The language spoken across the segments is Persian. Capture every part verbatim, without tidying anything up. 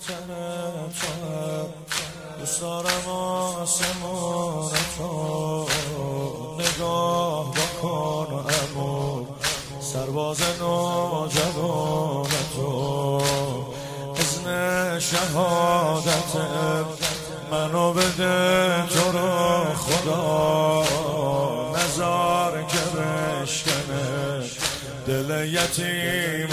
خاطر تو دوست دارم آسمان تو نگاه بکن امو سرباز نوجوان تو اذن شهادت منو بده تو رو خدا نزار که بشکنه دل یتیم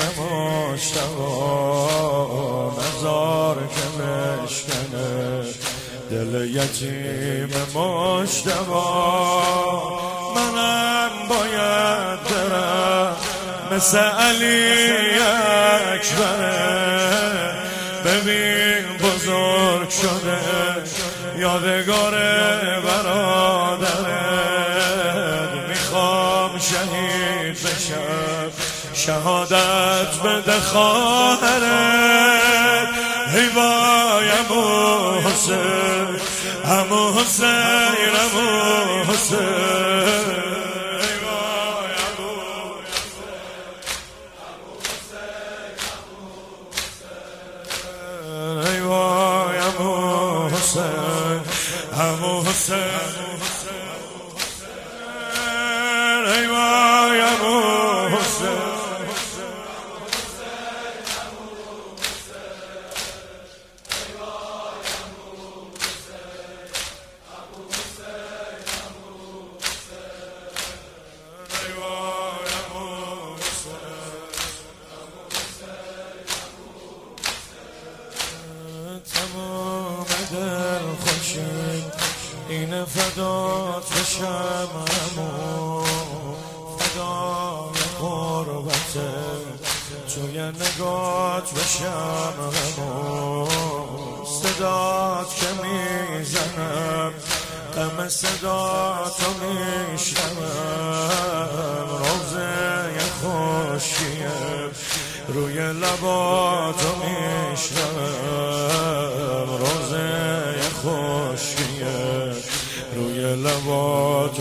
مشتبا نزار که بشکنه دل یتیم مشتبا منم باید برم مثل علی اکبره ببین بزرگ شده یادگار برادرت میخوام شهید بشم شهادت بده خواهرت ای وای عمو حسین عمو حسین عمو حسین عمو حسین ای وای عمو حسین تمام دل خوشید این فدات بشم عمو فدای قربته توی نگات بشم عمو صدات که میزنم غم صداتو میشنوم روزه خوشیم روی لباتو میشنوم روزه خوشیم روی لباتو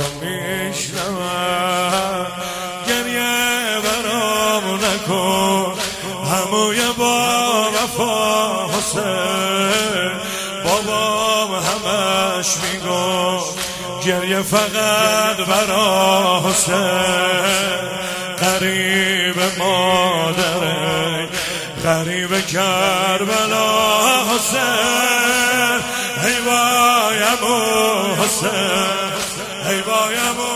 میشنوم گریه برام نکن عموی با وفا حسین بابام همش میگو گریه فقط برا حسین غریب مادره غریب کربلا حسین ای وای عمو حسین ای وای عمو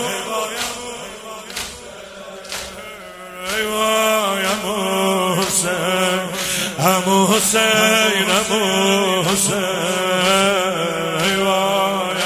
ای وای عمو حسین عمو حسین عمو حسین ای وای